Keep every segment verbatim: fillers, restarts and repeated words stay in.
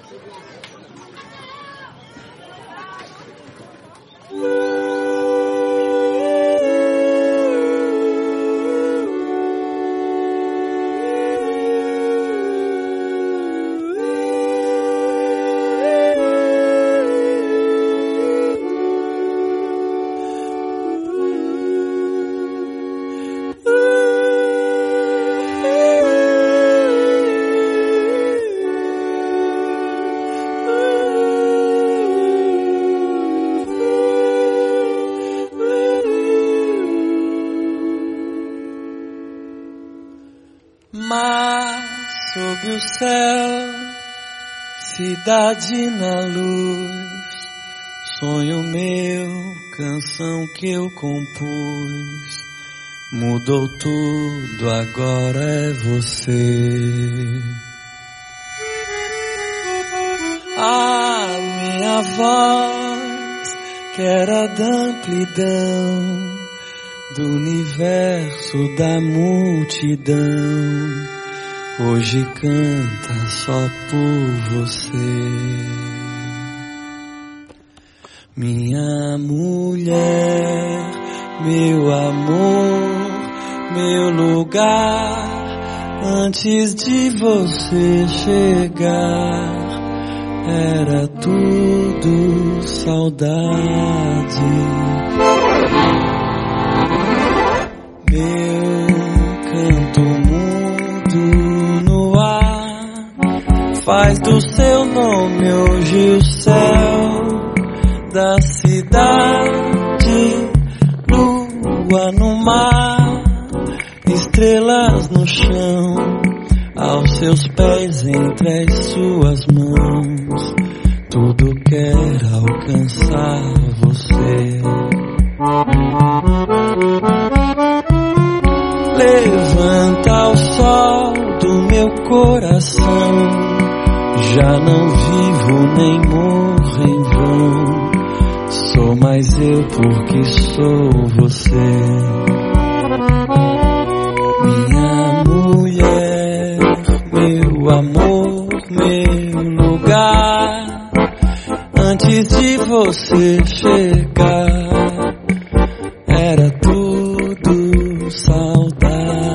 Sob o céu, cidade na luz, sonho meu, canção que eu compus, mudou tudo, agora é você. A minha voz, que era da amplidão, do universo, da multidão, hoje canta só por você. Minha mulher, meu amor, meu lugar, antes de você chegar, era tudo saudade. Meu canto mudo no ar, faz do seu nome hoje o céu da cidade, lua no mar, estrelas no chão, aos seus pés entre as suas mãos, tudo quer alcançar você. Levanta o sol do meu coração, já não vivo nem morro em vão, sou mais eu porque sou você. Minha mulher, meu amor, meu lugar, antes de você chegar, era tudo saudade.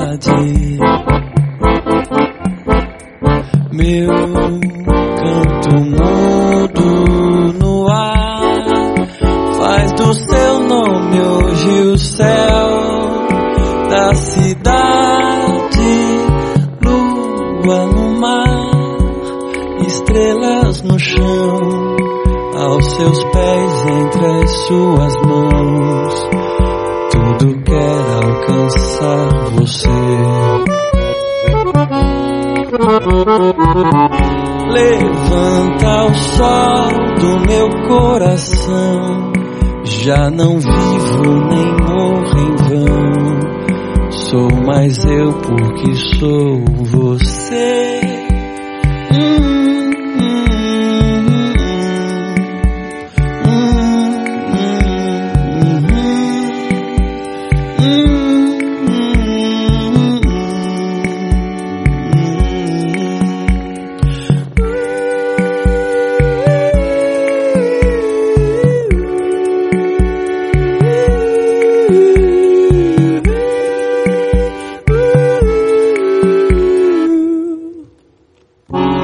Meu canto mudo no ar, faz do seu nome hoje o céu da cidade, lua no mar, estrelas no chão, aos seus pés entre as suas mãos, tudo quer alcançar você. Levanta o sol do meu coração, já não vivo nem morro em vão, sou mais eu porque sou você. Thank